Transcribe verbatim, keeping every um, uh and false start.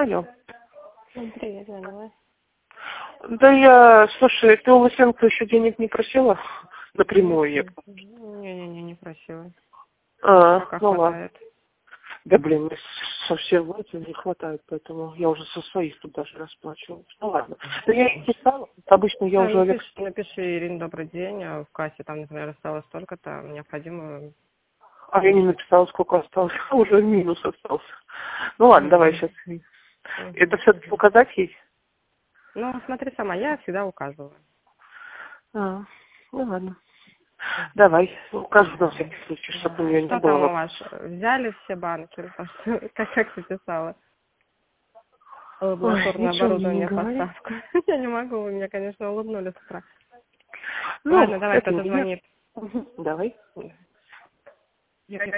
Алло. Привет, Иванова. Да я, слушай, ты у Лысенко еще денег не просила? Напрямую я. Не-не-не, не просила. А, Пока ну хватает. ладно. Да блин, мне совсем вот не хватает, поэтому я уже со своих тут даже расплачивалась. Ну ладно. Да я и писала. Обычно я Да, уже Олег... напиши, напиши, Ирина, добрый день. а В кассе там, например, осталось столько-то, необходимо... А я не написала, сколько осталось. Уже минус остался. Ну ладно, Мгм. давай сейчас. Мгм. Это все-таки указать ей? Ну, смотри сама, я всегда указываю. А, ну ладно. Давай, укажу на всякий случай, чтобы у нее не Что было там у вопросов. вас? Взяли все банки? Как, как ты писала? Ой, Лабораторное ничего мне не оборудование, говори. поставку. Я не могу, вы меня, конечно, улыбнули с утра. Ну, Ладно, давай, это кто-то не я. звонит. Мгм, давай.